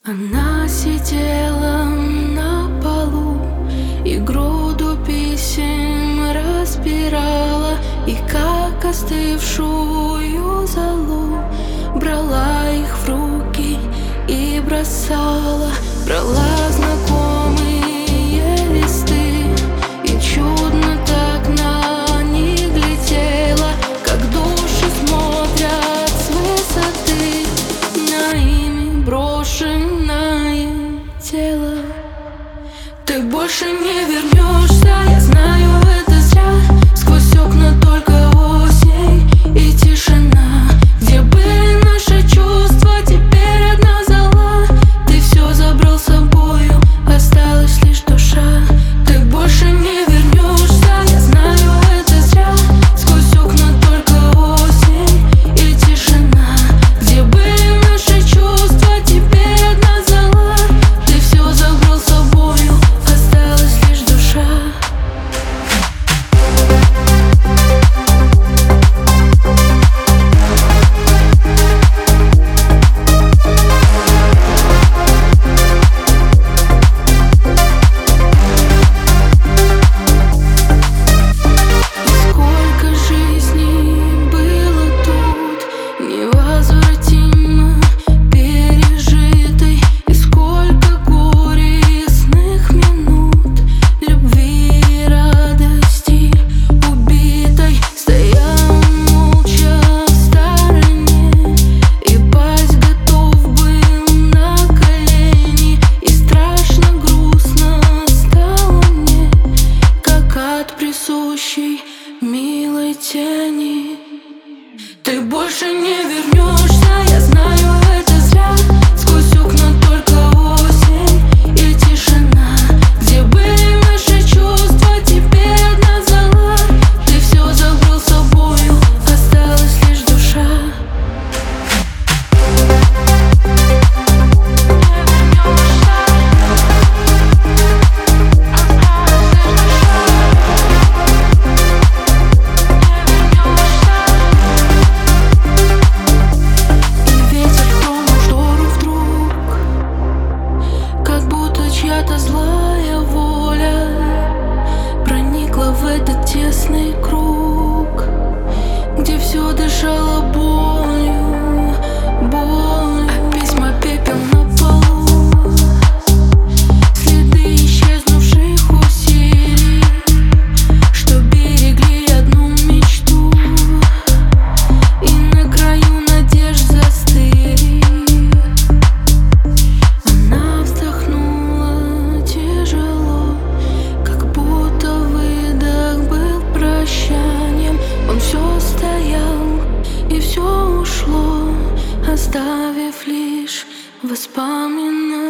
Она сидела на полу и груду писем разбирала, и как остывшую золу брала их в руки и бросала. Брала знакомые листы и чудно так на них глядела, как души смотрят с высоты на ими брошенное тело. Ты больше не вернешься, я знаю, это зря. Сквозь окна только осень и тишина. Где были наши чувства, теперь одна зола. Ты все забрал с собою, осталась лишь душа. Ты больше не вернешься, я знаю, это зря. Сквозь окна только осень и тишина. Где были наши чувства, теперь одна зола. Ты все забрал с собою, осталась лишь душа. Сколько жизней было тут, невозвратимо пережитой, и сколько горестных минут любви и радости убитой. Стоял молча в стороне и пасть готов был на колени, и страшно грустно стало мне, как от присущей милой тени. Ты больше не вернешься, я знаю, это зря. Сквозь окна только осень и тишина. Где были наши чувства, теперь одна зола. Ты все забрал с собою, осталась лишь душа. И ветер тронул штору вдруг, как будто чья-то злая воля проникла в этот тесный круг, где все дышало болью, болью. А письма пепел на полу, следы исчезнувших усилий, что берегли одну мечту и на краю надежд застыли. Она вздохнула тяжело, как будто выдох был прощанием. Он все стоял и все ушло, оставив лишь воспоминания.